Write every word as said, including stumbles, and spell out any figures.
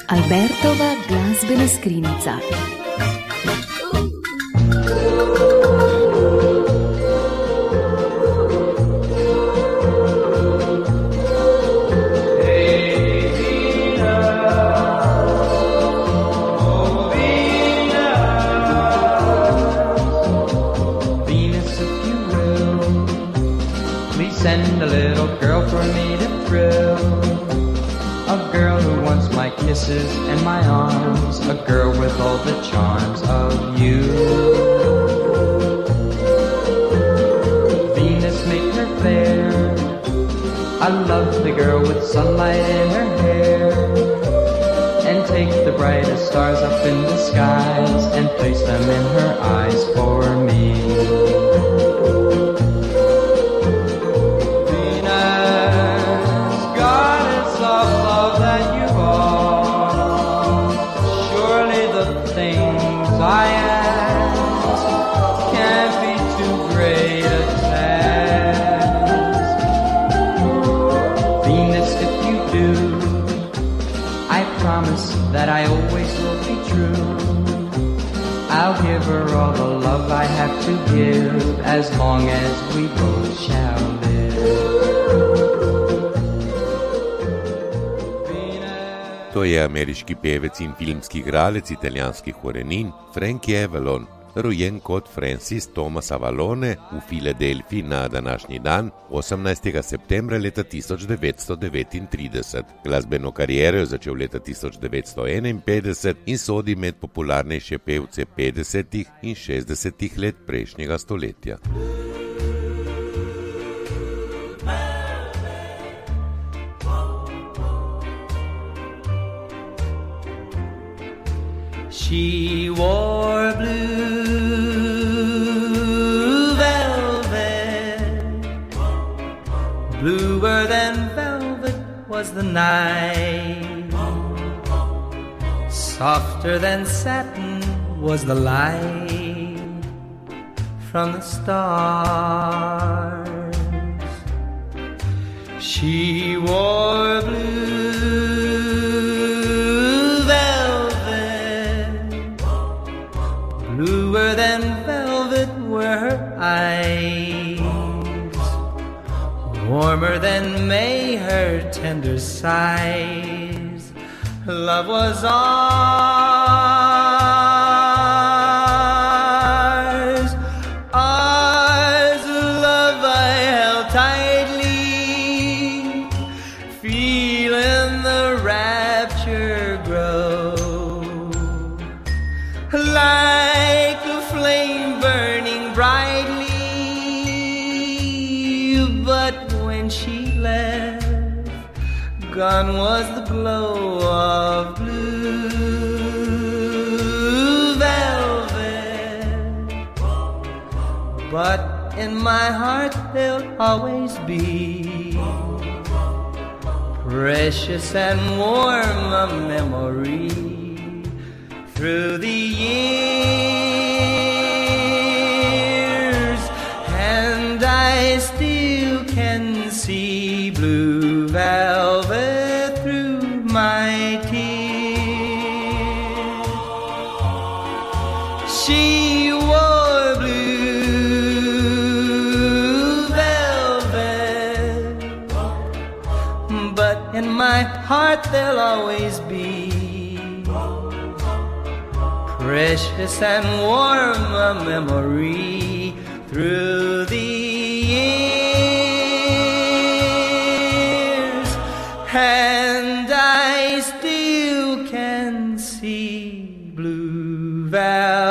Albertova glazbena skrinjica. Send a little girl for me to thrill. A girl who wants my kisses and my arms. A girl with all the charms of you. Venus, make her fair. I love the girl with sunlight in her hair. And take the brightest stars up in the skies and place them in her eyes for me. I ask can't be too great a task. Venus, if you do, I promise that I always will be true. I'll give her all the love I have to give, as long as we both shall live. To je ameriški pevec in filmski igralec italijanskih korenin Frankie Avalon, rojen kot Francis Thomas Avalone v Filadelfiji na današnji dan, osemnajstega septembra leta tisoč devetsto devetintrideset. Glasbeno kariero je začel leta tisoč devetsto enainpetdeset in sodi med popularnejše pevce petdesetih in šestdesetih let prejšnjega stoletja. She wore blue velvet, bluer than velvet was the night, softer than satin was the light from the stars. She wore blue bluer than velvet were her eyes, warmer than May her tender sighs. Love was ours, ours, love I held tightly, feeling the rapture grow. Like a flame burning brightly, but when she left, gone was the glow of blue velvet. But in my heart there'll always be precious and warm a memory. Through the years, and I still can see blue velvet through my tears. She wore blue velvet, but in my heart there'll always be precious and warm a memory through the years, and I still can see blue velvet